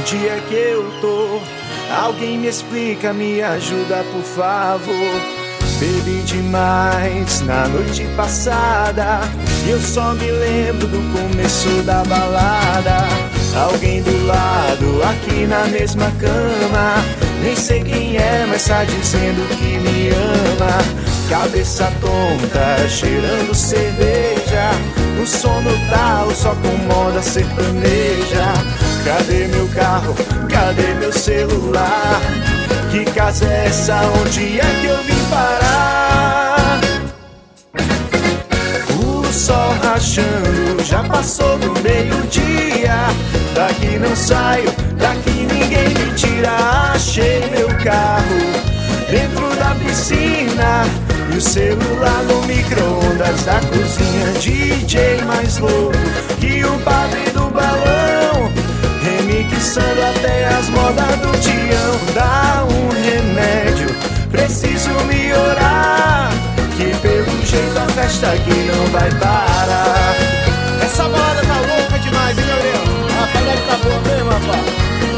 onde é que eu tô? Alguém me explica, me ajuda por favor. Bebi demais na noite passada e eu só me lembro do começo da balada. Alguém do lado, aqui na mesma cama. Nem sei quem é, mas tá dizendo que me ama. Cabeça tonta, cheirando cerveja. O sono tal, só com moda sertaneja. Cadê meu carro? Cadê meu celular? Que casa é essa? Onde é que eu vim parar? O sol rachando, já passou do meio-dia. Daqui não saio, daqui ninguém me tira. Achei meu carro dentro da piscina e o celular no micro-ondas da cozinha. DJ mais louco que o padre do balão, remixando até as modas do Tião. Dá um remédio, preciso me orar, que pelo jeito a festa aqui não vai parar. Essa balada tá louca demais, hein, Gabriel? A rapaziada tá boa mesmo, rapaz.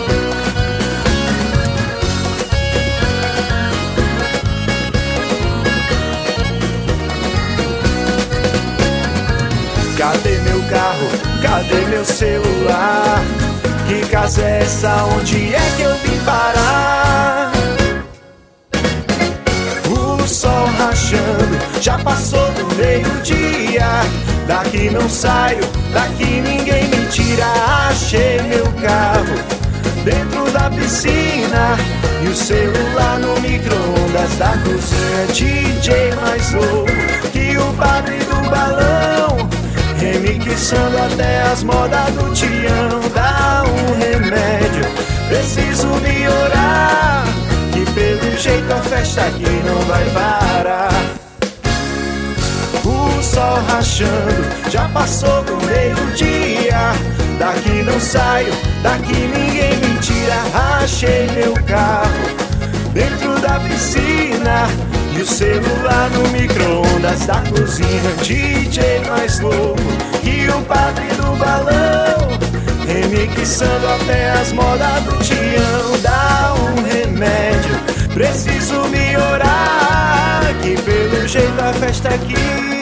Cadê meu carro? Cadê meu celular? Que casa é essa? Onde é que eu vim parar? O sol rachando, já passou do meio-dia. Daqui não saio, daqui ninguém me tira. Achei meu carro dentro da piscina e o celular no micro-ondas da cozinha. DJ mais louco que o padre do balão, remixando até as modas do Tião. Dá um remédio, preciso me orar, que pelo jeito a festa aqui não vai parar. O sol rachando, já passou do meio-dia. Daqui não saio, daqui ninguém me tira. Achei meu carro dentro da piscina e o celular no micro-ondas da cozinha. DJ mais louco que o padre do balão, remixando até as modas do Tião. Dá um remédio, preciso me orar, que pelo jeito a festa aqui